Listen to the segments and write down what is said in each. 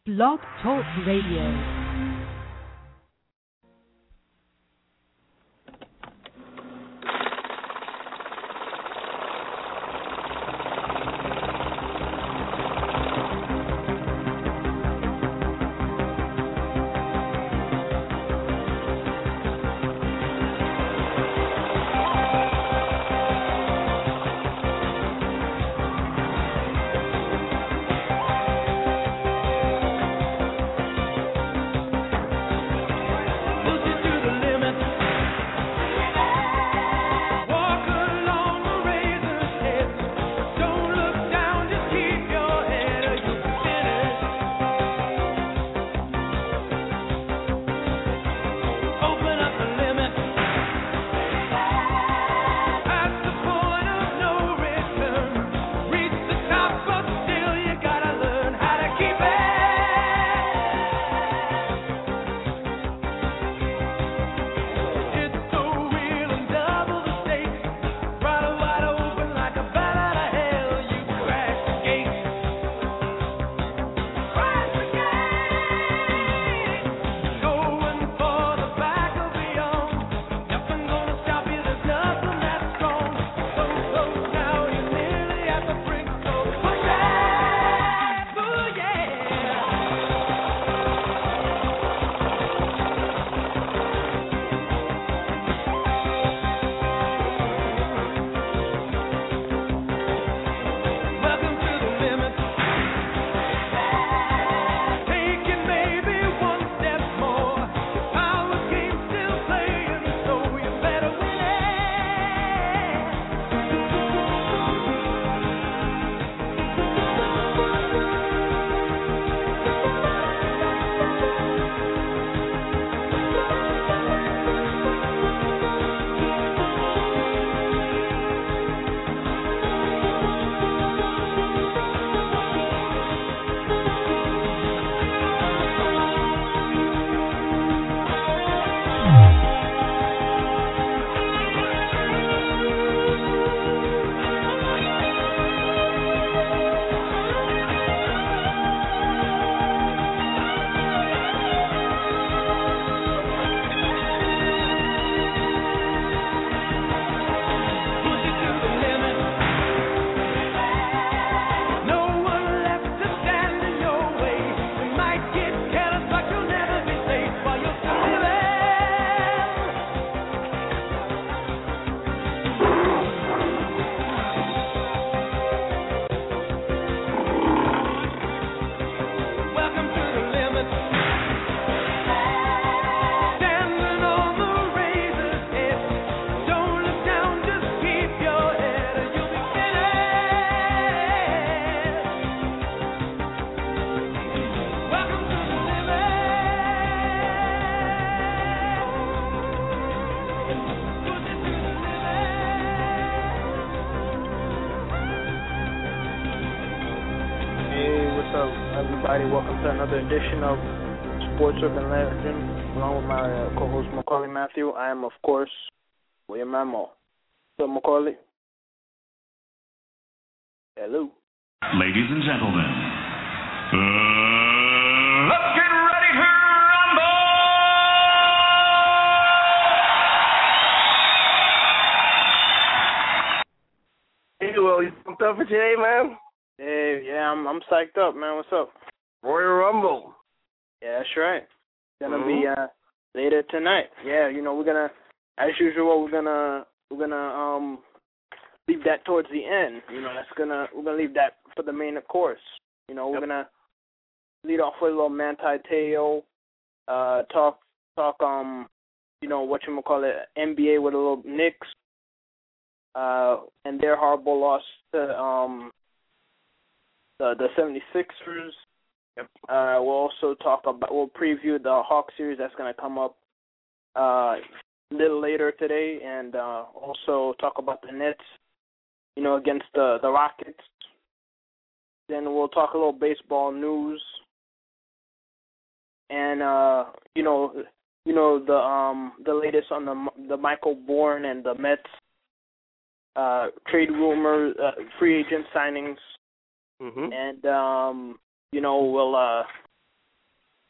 Blog Talk Radio. Welcome to another edition of Sports Urban Legend, along with my co-host Macaulay Matthew. I am, of course, William Mamo. So, Macaulay. Hello. Ladies and gentlemen, let's get ready to rumble! Hey, Will, you pumped up for today, man? Hey, yeah, I'm psyched up, man. What's up? Royal Rumble. Yeah, that's right. It's gonna be later tonight. Yeah, you know, we're gonna, as usual, we're gonna leave that towards the end. You know, we're gonna leave that for the main course. You know, we're gonna lead off with a little Manti Te'o, talk, you know, NBA with a little Knicks, and their horrible loss to the 76ers. Yep. We'll also we'll preview the Hawks series that's going to come up a little later today, and also talk about the Nets, you know, against the Rockets. Then we'll talk a little baseball news, and you know the latest on the Michael Bourne and the Mets trade rumors, free agent signings, and we'll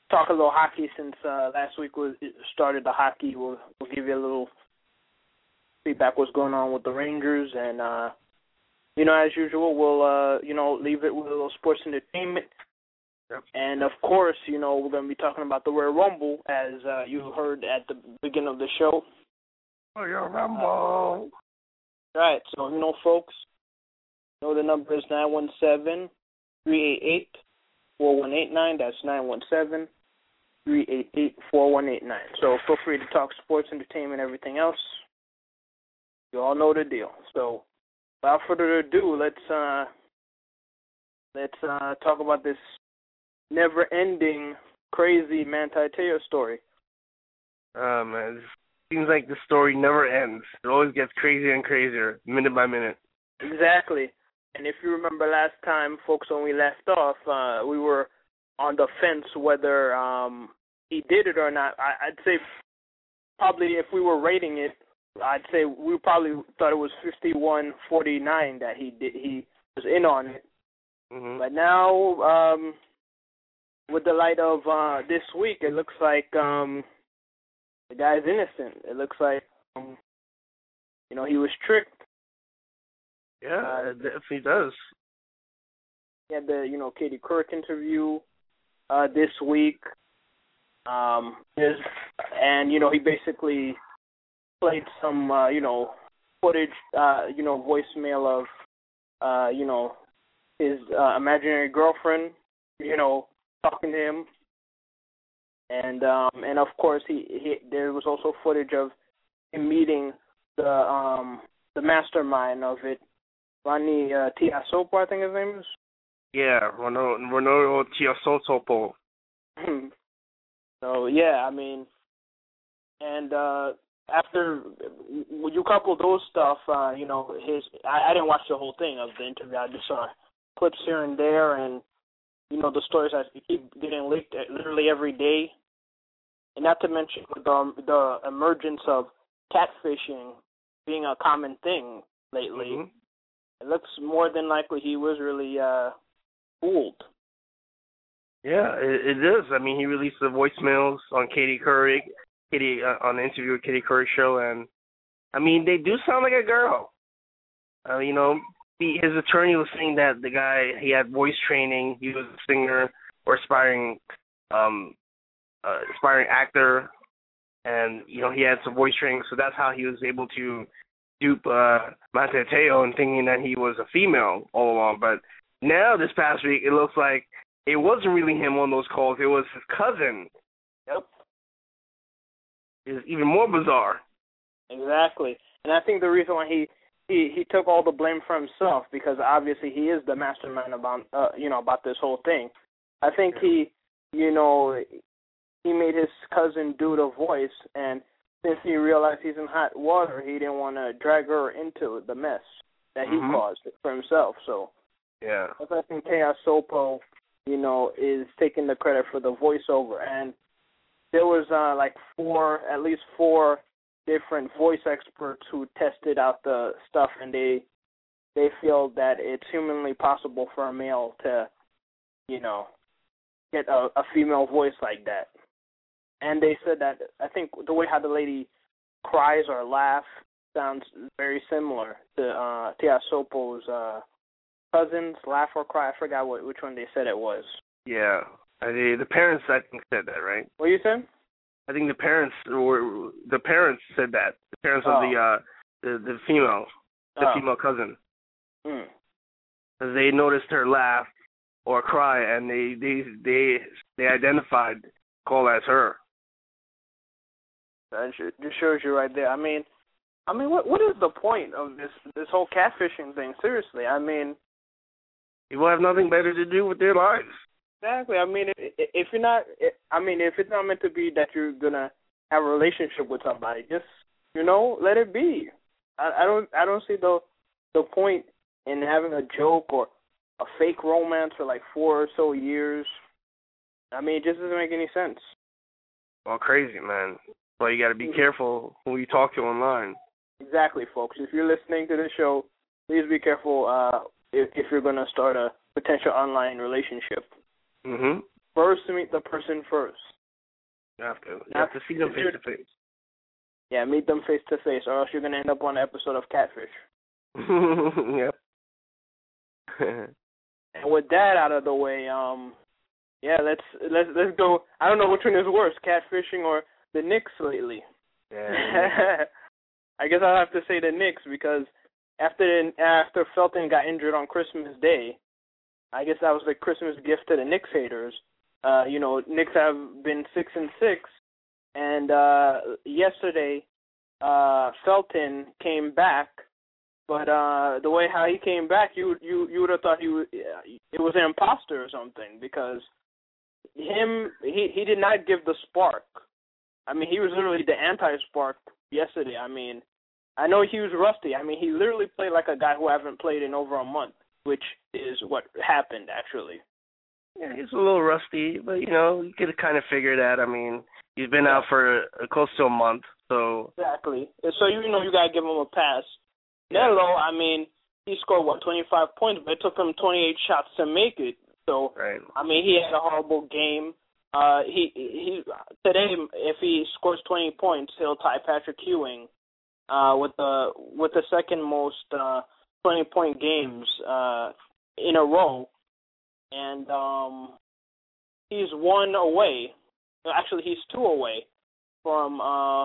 talk a little hockey since last week started the hockey. We'll give you a little feedback what's going on with the Rangers, and as usual, we'll leave it with a little sports entertainment. Yep. And of course, we're going to be talking about the Royal Rumble, as you heard at the beginning of the show. Royal Rumble. Right. So folks, the number is 917-388-4189. That's 917-388-4189. So feel free to talk sports, entertainment, everything else. You all know the deal. So without further ado, let's talk about this never-ending, crazy Manti Te'o story. Man, it seems like the story never ends. It always gets crazier and crazier, minute by minute. Exactly. And if you remember last time, folks, when we left off, we were on the fence whether he did it or not. I'd say probably if we were rating it, I'd say we probably thought it was 51-49 that he was in on it. Mm-hmm. But now, with the light of this week, it looks like the guy's innocent. It looks like he was tricked. Yeah, it definitely does. He had the Katie Couric interview this week, and he basically played some footage, voicemail of his imaginary girlfriend, talking to him, and of course there was also footage of him meeting the mastermind of it, Ronnie Tiasopo, I think his name is. Yeah, Ronaldo Tiasopo. So yeah, and after you couple those stuff, I didn't watch the whole thing of the interview. I just saw clips here and there, and the stories that keep getting leaked literally every day, and not to mention the emergence of catfishing being a common thing lately. Mm-hmm. It looks more than likely he was really fooled. Yeah, it is. He released the voicemails on Katie Couric, on the interview with Katie Couric's show, and they do sound like a girl. His attorney was saying that the guy, he had voice training, he was a singer or aspiring actor, and he had some voice training, so that's how he was able to dupe Manti Te'o and thinking that he was a female all along. But now this past week, it looks like it wasn't really him on those calls. It was his cousin. Yep. It's even more bizarre. Exactly. And I think the reason why he took all the blame for himself, because obviously he is the mastermind about this whole thing. I think he made his cousin do the voice, and since he realized he's in hot water, he didn't want to drag her into the mess that he caused for himself. So yeah, I think Tiasopo, is taking the credit for the voiceover. And there was at least four different voice experts who tested out the stuff, and they feel that it's humanly possible for a male to, get a female voice like that. And they said that, I think the way how the lady cries or laughs sounds very similar to Tiasopo's cousin's laugh or cry. I forgot which one they said it was. Yeah. The parents, I think, said that, right? What you said? I think the parents said that. The parents of the female, female cousin. Because they noticed her laugh or cry, and they identified Cole as her. That just shows you right there. What is the point of this whole catfishing thing? Seriously, people have nothing better to do with their lives. Exactly. If you're not, if it's not meant to be that you're gonna have a relationship with somebody, just let it be. I don't see the point in having a joke or a fake romance for 4 or so years. It just doesn't make any sense. Well, crazy, man. Well, you got to be careful who you talk to online. Exactly, folks. If you're listening to the show, please be careful if you're going to start a potential online relationship. Mm-hmm. first meet the person first. You have to. You have to see them face to face. Yeah, meet them face to face, or else you're gonna end up on an episode of Catfish. Yep. And with that out of the way, yeah, let's go. I don't know which one is worse, catfishing or the Knicks lately. Yeah. I guess I'll have to say the Knicks because after Felton got injured on Christmas Day, I guess that was the Christmas gift to the Knicks haters. Knicks have been 6-6, and yesterday Felton came back. But the way how he came back, you would have thought it was an imposter or something, because he did not give the spark. I mean, he was literally the anti-spark yesterday. I mean, I know he was rusty. I mean, he literally played like a guy who hasn't played in over a month, which is what happened actually. Yeah, he's a little rusty, but you could kind of figure that. I mean, he's been out for close to a month, so exactly. So you gotta give him a pass. Melo, I mean, he scored 25 points, but it took him 28 shots to make it. So, right. I mean, he had a horrible game. He today, if he scores 20 points, he'll tie Patrick Ewing with the second most 20-point games in a row, and he's one away. Actually, he's two away from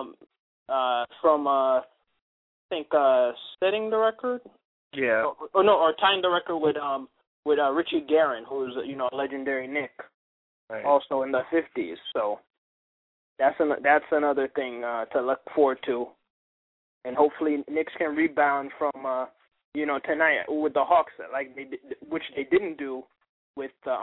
I think setting the record. Yeah. Or tying the record with Richie Guerin, who's a legendary Knick, right. Also in the 50s. So that's another thing to look forward to, and hopefully Knicks can rebound from tonight with the Hawks, like which they didn't do with the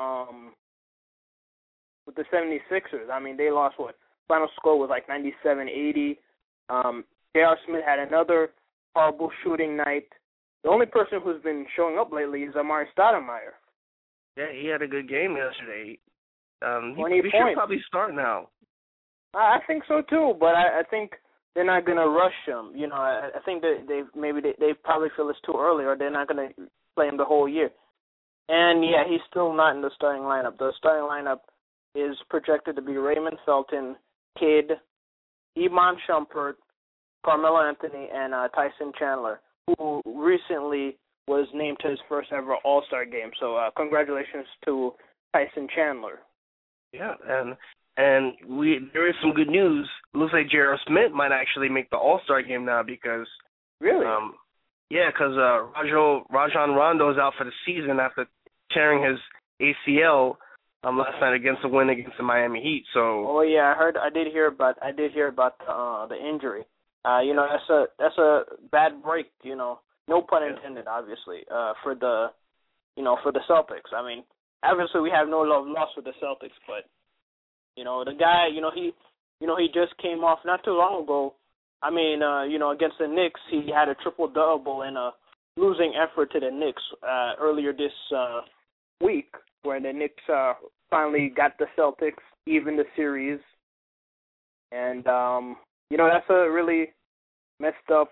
76ers. I mean, they lost final score was like 97-80. J.R. Smith had another horrible shooting night. The only person who's been showing up lately is Amari Stoudemire. Yeah, he had a good game yesterday. 20 he points. should probably start now. I think so too, but I think they're not gonna rush him. I think that they probably feel it's too early, or they're not gonna play him the whole year. And yeah, he's still not in the starting lineup. The starting lineup is projected to be Raymond Felton, Kidd, Iman Shumpert, Carmelo Anthony, and Tyson Chandler, who recently was named to his first ever All-Star game. So congratulations to Tyson Chandler. Yeah, and there is some good news. It looks like J.R. Smith might actually make the All-Star game now because really, because Rajon Rondo is out for the season after tearing his ACL last night against the win against the Miami Heat. So I did hear about the injury. That's a bad break, no pun intended, obviously, for the Celtics. I mean, obviously we have no love lost with the Celtics, but, the guy, he just came off not too long ago. I mean, against the Knicks, he had a triple-double in a losing effort to the Knicks earlier this week, where the Knicks finally got the Celtics, even the series. And, that's a really messed up,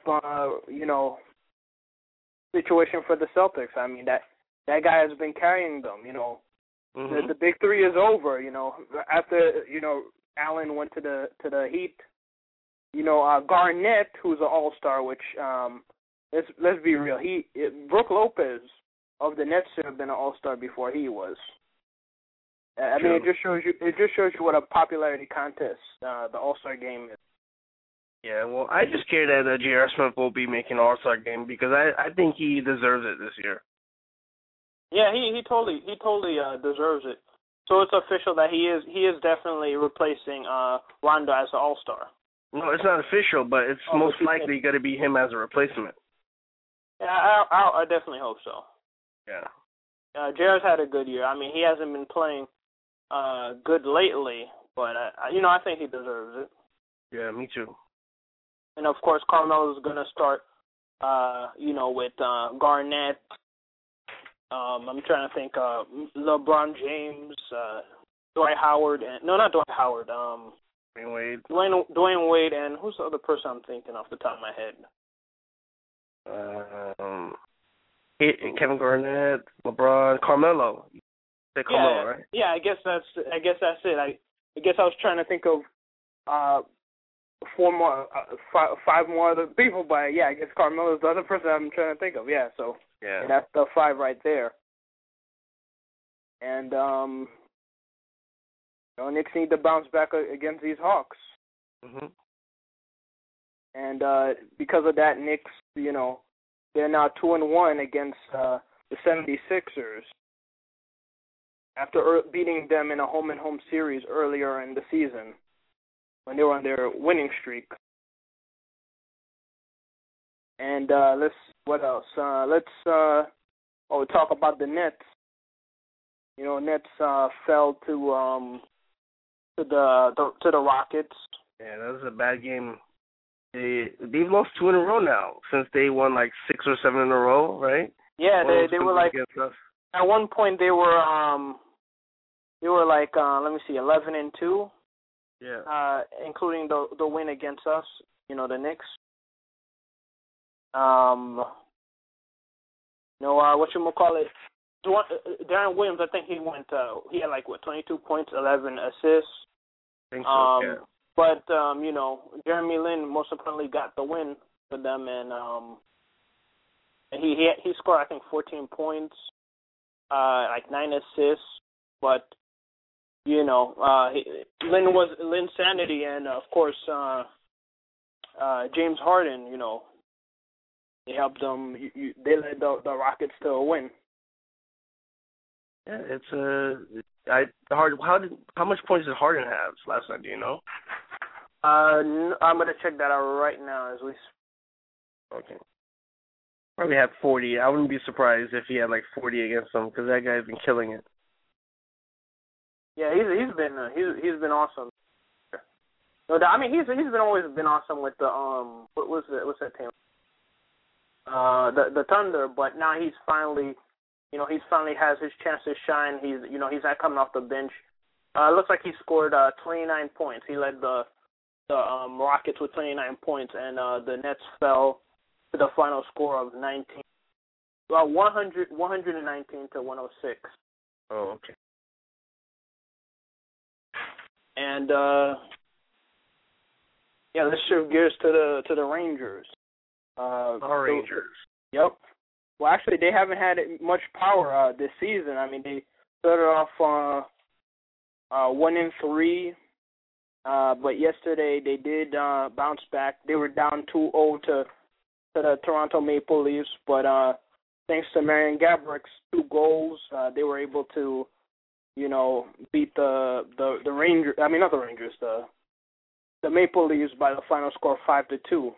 situation for the Celtics. I mean, that guy has been carrying them, Mm-hmm. The big three is over, after, Allen went to the Heat. Garnett, who's an all-star, which, let's be real, Brook Lopez of the Nets should have been an all-star before he was. I mean, it just shows you what a popularity contest the All-Star game is. Yeah, well, I just care that J.R. Smith will be making an All-Star game because I think he deserves it this year. Yeah, he totally deserves it. So it's official that he is definitely replacing Rondo as an All-Star. No, it's not official, but it's most likely going to be him as a replacement. Yeah, I definitely hope so. Yeah. J.R.'s had a good year. I mean, he hasn't been playing good lately, but I think he deserves it. Yeah, me too. And of course, Carmelo's gonna start, with Garnett. I'm trying to think. LeBron James, Dwight Howard, not Dwight Howard. Dwayne Wade. Dwayne Wade, and who's the other person I'm thinking off the top of my head? Kevin Garnett, LeBron, Carmelo. Say Carmelo, right? Yeah, I guess that's it. I guess I was trying to think of five more other people, but yeah, I guess Carmelo's the other person I'm trying to think of. Yeah, so yeah, that's the 5 right there. And Knicks need to bounce back against these Hawks. Mhm. And because of that, Knicks, they're now 2-1 against the 76ers after beating them in a home-and-home series earlier in the season when they were on their winning streak. And what else? Let's talk about the Nets. Nets fell to the Rockets. Yeah, that was a bad game. They've lost 2 in a row now since they won like 6 or 7 in a row, right? Yeah, they were like at one point they were like 11-2. Yeah. Including the win against us, the Knicks. Whatchamacallit? Darren Williams, I think he had 22 points, 11 assists. I think so, yeah. But Jeremy Lin most importantly got the win for them, and he scored I think 14 points, 9 assists. But Lin's sanity, and of course James Harden, they helped them. They led the Rockets to a win. Yeah, it's how much points did Harden have last night? Do you know? I'm gonna check that out right now as we. Okay. Probably had 40. I wouldn't be surprised if he had 40 against them because that guy's been killing it. Yeah, he's been awesome. No, I mean he's always been awesome with the what's that team? The Thunder, but now he's finally has his chance to shine. He's not coming off the bench. Looks like he scored 29 points. He led the Rockets with 29 points, and the Nets fell to the final score of 119 to 106. Oh, okay. And let's shift gears to the Rangers. Our Rangers. Yep. Well, actually, they haven't had much power this season. I mean, they started off 1-3, but yesterday they did bounce back. They were down 2-0 to the Toronto Maple Leafs, but thanks to Marian Gaborek's 2 goals, they were able to, beat the Rangers. I mean, not the Rangers, the Maple Leafs by the final score 5-2.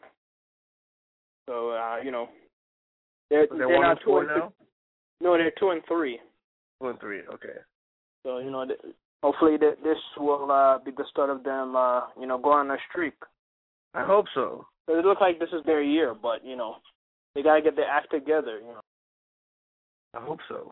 So they're not 2-4 now. No, they're 2-3. 2-3. Okay. So hopefully this will be the start of them, go on a streak. I hope so. It looks like this is their year, but they gotta get their act together. I hope so.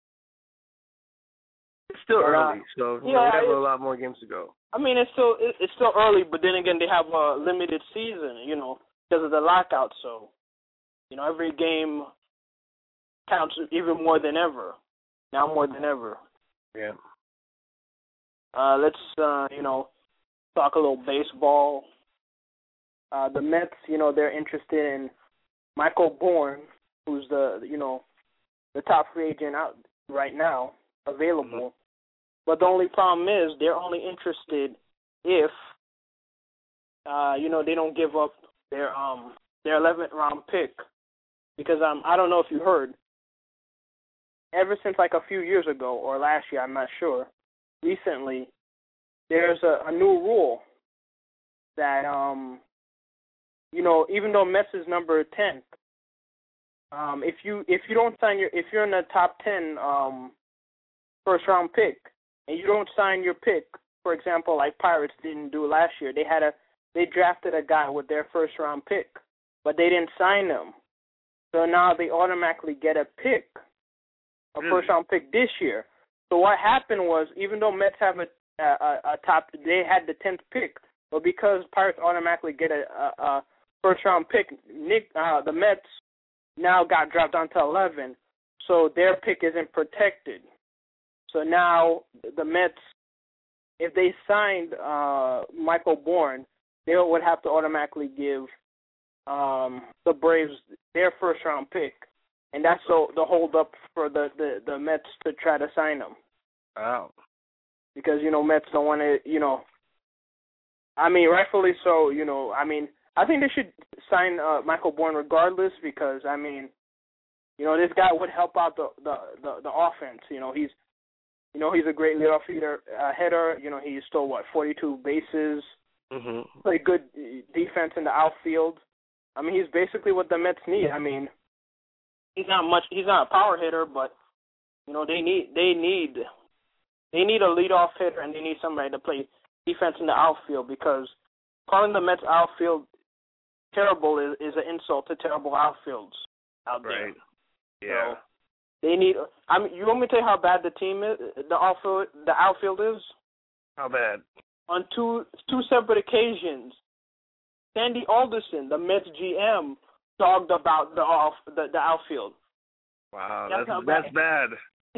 It's still early, so we have a lot more games to go. I mean, it's still early, but then again, they have a limited season, because of the lockout. So, every game counts even more than ever. Now more than ever. Yeah. Let's talk a little baseball. The Mets, they're interested in Michael Bourne, who's the top free agent out right now available. Mm-hmm. But the only problem is they're only interested if they don't give up their 11th round pick, because I don't know if you heard, ever since a few years ago or last year, I'm not sure, recently there's a new rule that even though Mets is number 10, if you don't sign if you're in the top 10 first round pick and you don't sign your pick, for example, like Pirates didn't do last year, they drafted a guy with their first round pick, but they didn't sign him. So now they automatically get a pick, a first round pick this year. So what happened was, even though Mets have a top, they had the 10th pick, but because Pirates automatically get a first round pick, the Mets now got dropped down to 11, so their pick isn't protected. So now the Mets, if they signed Michael Bourn, they would have to automatically give the Braves their first-round pick, and that's the hold up for the Mets to try to sign him. Wow. Because, Mets don't want to, I mean, rightfully so, I mean, I think they should sign Michael Bourn regardless because, I mean, this guy would help out the offense. He's a great leadoff hitter. He stole, 42 bases. Mm-hmm. Played good defense in the outfield. I mean, he's basically what the Mets need. I mean, he's not a power hitter, but, they need a leadoff hitter and they need somebody to play defense in the outfield because calling the Mets outfield terrible is an insult to terrible outfields out there. Right. Yeah. So they need. I mean, you want me to tell you how bad the team is? The outfield is. How bad? On two separate occasions, Sandy Alderson, the Mets GM, dogged about the outfield. Wow, that's bad.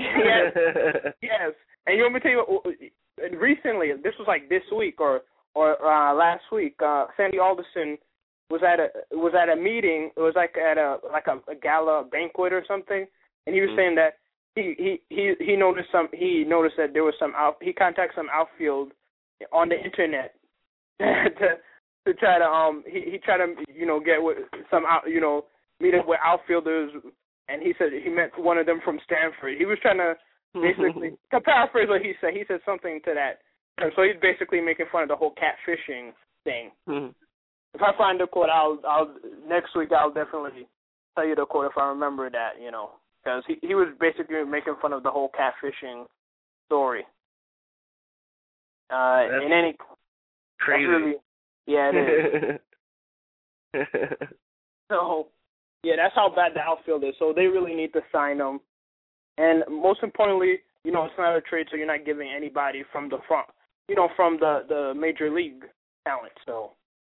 Yes. And you want me to tell you? Recently, this was like this week or last week. Sandy Alderson was at a meeting. It was like at a gala banquet or something, and he was saying that he noticed that there was he contacted some outfield on the internet to try to he tried to get with some meet up with outfielders, and he said he met one of them from Stanford. He was trying to basically to paraphrase what he said. He said something to that. So he's basically making fun of the whole catfishing thing. Mm-hmm. If I find the quote, I'll next week I'll definitely tell you the quote if I remember that, because he was basically making fun of the whole catfishing story. In any crazy. Really, yeah, it is. So yeah, that's how bad the outfield is. So they really need to sign him, and most importantly, it's not a trade, so you're not giving anybody from the front, from the major league talent. So.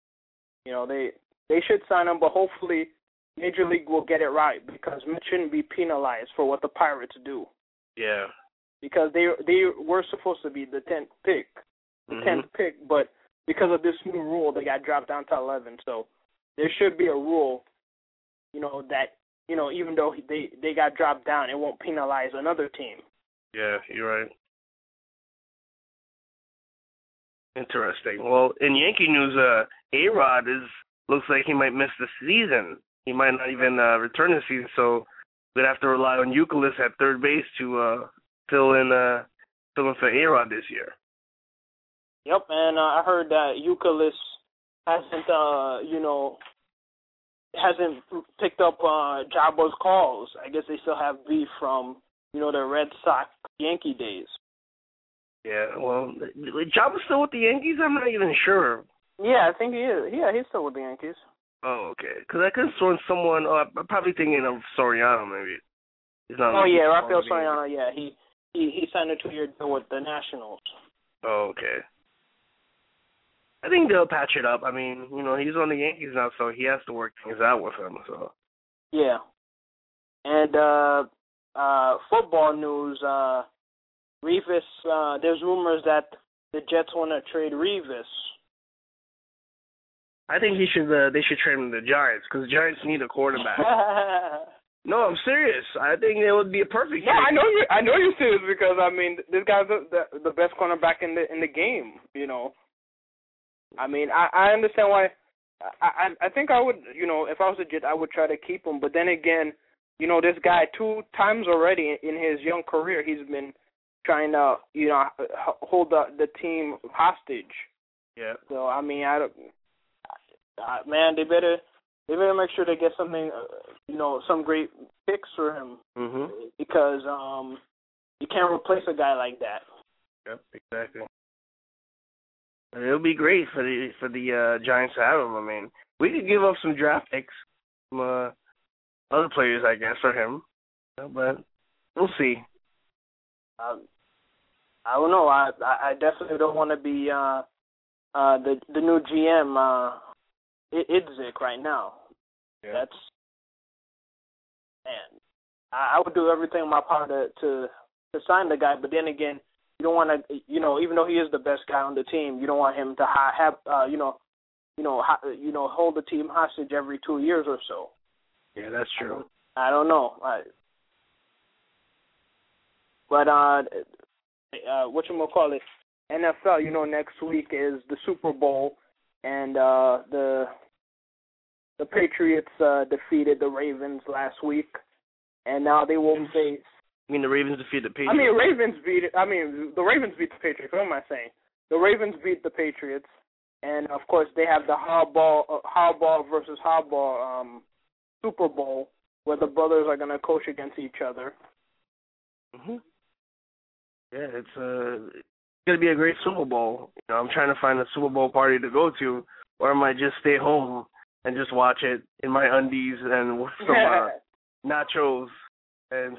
They should sign him, but hopefully Major League will get it right because Mets shouldn't be penalized for what the Pirates do. Yeah. Because they were supposed to be the 10th pick, but because of this new rule, they got dropped down to 11. So there should be a rule, that even though they got dropped down, it won't penalize another team. Yeah, you're right. Interesting. Well, in Yankee news, A-Rod looks like he might miss the season. He might not even return this season, so we'd have to rely on Youkilis at third base to fill in for A-Rod this year. Yep, and I heard that Youkilis hasn't picked up Jabo's calls. I guess they still have beef from the Red Sox Yankee days. Yeah, well, Jabo's still with the Yankees? I'm not even sure. Yeah, I think he is. Yeah, he's still with the Yankees. Oh, okay. Because I could have sworn someone. I'm probably thinking of Soriano, maybe. He's not. Oh yeah, Rafael Soriano. Yeah, he signed a 2-year deal with the Nationals. Oh, okay. I think they'll patch it up. I mean, he's on the Yankees now, so he has to work things out with them. So. Yeah. And football news. Revis, there's rumors that the Jets want to trade Revis. I think they should trade him to the Giants because the Giants need a quarterback. No, I'm serious. I think it would be a perfect. Yeah, I know you're serious because I mean this guy's the best cornerback in the game. I mean I understand why. I think I would if I was a Jet I would try to keep him, but then again this guy 2 times already in his young career he's been trying to, hold the team hostage. Yeah. So I mean, man, they better make sure they get something, some great picks for him. Mhm. Because you can't replace a guy like that. Yep, exactly. And it'll be great for the Giants to have him. I mean, we could give up some draft picks from other players, I guess, for him. But we'll see. I don't know. I definitely don't want to be the new GM Idzik right now. Yeah. That's man. I would do everything in my power to to sign the guy, but then again, you don't want to, even though he is the best guy on the team, you don't want him to hold the team hostage every 2 years or so. Yeah, that's true. I don't know. But whatchamacallit, NFL, next week is the Super Bowl, and the Patriots defeated the Ravens last week, and now they will face. You mean the Ravens defeated the Patriots? The Ravens beat the Patriots. What am I saying? The Ravens beat the Patriots, and of course they have the Harbaugh versus Harbaugh Super Bowl, where the brothers are going to coach against each other. Mhm. Yeah, it's going to be a great Super Bowl. I'm trying to find a Super Bowl party to go to, or I might just stay home and just watch it in my undies and with some nachos and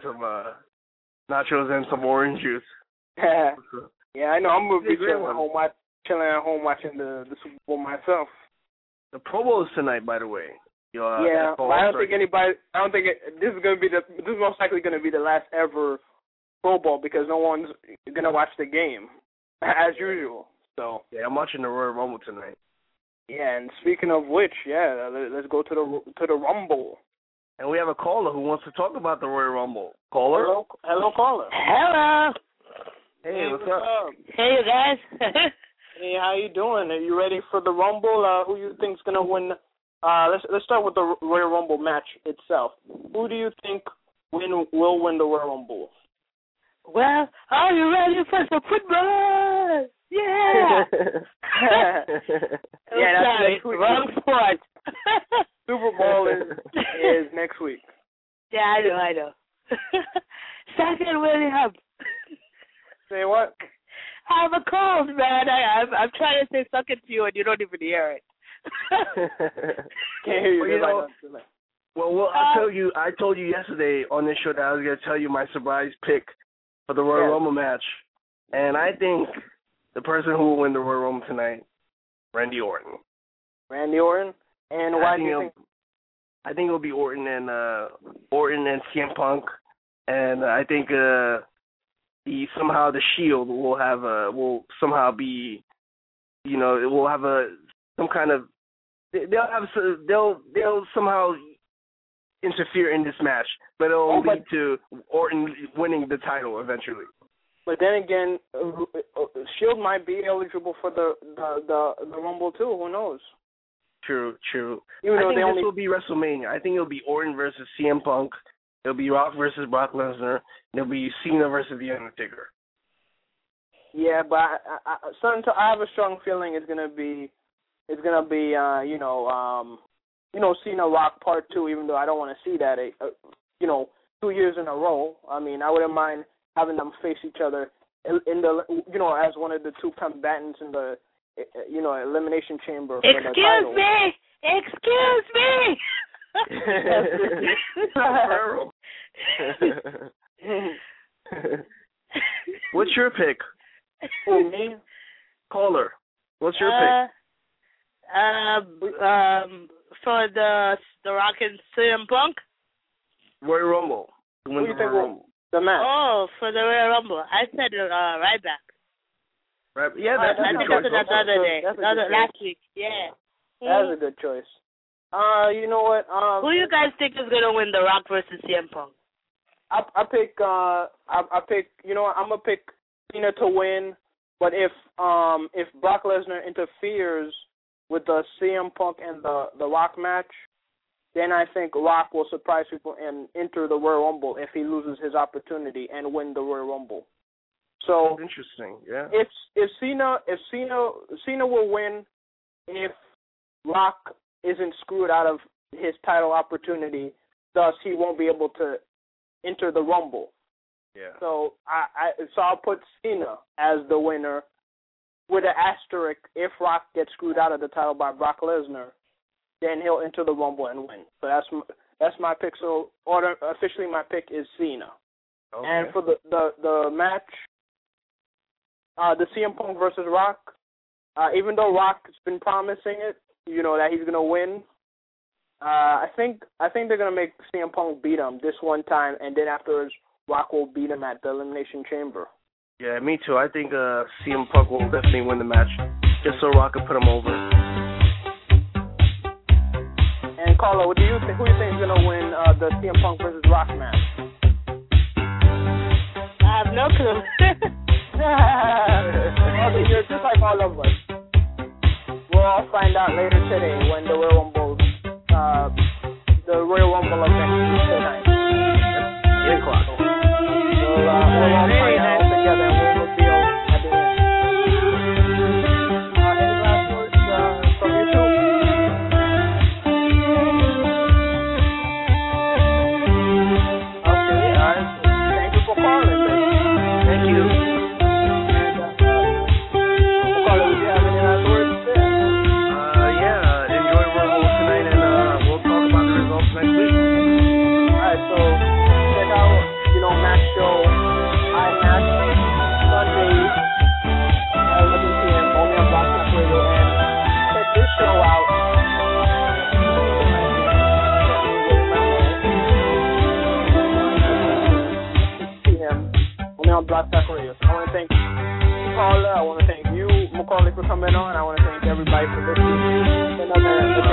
some orange juice. Yeah, I know. I'm going to be chilling at home watching the Super Bowl myself. The Pro Bowl is tonight, by the way. But I don't think this is most likely going to be the last ever Pro Bowl because no one's going to watch the game as usual. So yeah, I'm watching the Royal Rumble tonight. Yeah, and speaking of which, let's go to the Rumble. And we have a caller who wants to talk about the Royal Rumble. Caller? Hello, caller. Hello. Hey, what's up? Hey, you guys. Hey, how you doing? Are you ready for the Rumble? Who you think's gonna win? Let's start with the Royal Rumble match itself. Who do you think will win the Royal Rumble? Well, are you ready for some football? Yeah. That's wrong sport. Super Bowl is next week. Yeah, I know. Second William. Say what? I have a cold, man. I'm trying to say something to you and you don't even hear it. Can't hear you. Well, I told you yesterday on this show that I was going to tell you my surprise pick for the Royal Rumble match, and I think the person who will win the Royal Rumble tonight, Randy Orton. Randy Orton, and why do you think? I think it'll be Orton and CM Punk, and I think the Shield will somehow be, it will have some kind of they'll somehow interfere in this match, but it'll lead to Orton winning the title eventually. But then again, Shield might be eligible for the Rumble too. Who knows? True. Even I think this will be WrestleMania. I think it'll be Orton versus CM Punk. It'll be Rock versus Brock Lesnar. And it'll be Cena versus The Undertaker. Yeah, but I have a strong feeling it's gonna be Cena Rock Part 2. Even though I don't want to see that 2 years in a row. I mean, I wouldn't mind having them face each other in the as one of the two combatants in the Elimination Chamber. Excuse me. What's your pick? Who, me? Caller. What's your pick? For the Rock and CM Punk? Royal Rumble. Who do you think the match? Oh, for the Royal Rumble. I said Ryback. Right. Yeah, I think that's the other day. Last week. Yeah. That's a good choice. You know what? Who you guys think is gonna win the Rock versus CM Punk? I pick. You know what? I'm gonna pick Cena to win. But if Brock Lesnar interferes with the CM Punk and the Rock match, then I think Rock will surprise people and enter the Royal Rumble if he loses his opportunity and win the Royal Rumble. So interesting, yeah. If Cena will win if Rock isn't screwed out of his title opportunity, thus he won't be able to enter the Rumble. Yeah. So I'll put Cena as the winner with an asterisk. If Rock gets screwed out of the title by Brock Lesnar, then he'll enter the Rumble and win. So that's my pick. So officially my pick is Cena. Okay. And for the match, the CM Punk versus Rock, even though Rock's been promising it, that he's gonna win, I think they're gonna make CM Punk beat him this one time, and then afterwards Rock will beat him at the Elimination Chamber. Yeah, me too. I think CM Punk will definitely win the match, just so Rock can put him over. And Carlo, what do you think? Who do you think is gonna win the CM Punk versus Rock match? I have no clue. You're just like all of us. We'll all find out later today when the Royal Rumble event is tonight. 8 o'clock. We'll all find out together and we'll reveal at the end. Any last words from you two? Okay, all right. Thank you for calling. Thank you. Carlo, do you have any last words? Yeah. Enjoy Rumble tonight, and we'll talk about the results next week. Alright, so check out, Max Show, iMax, Sundays, 11 p.m. only on Block Talk Radio, and check this show out. 6 p.m. only on Block Talk Radio. So I want to thank Paula, I want to thank you, Macaulay, for coming on. I want to thank everybody for listening to another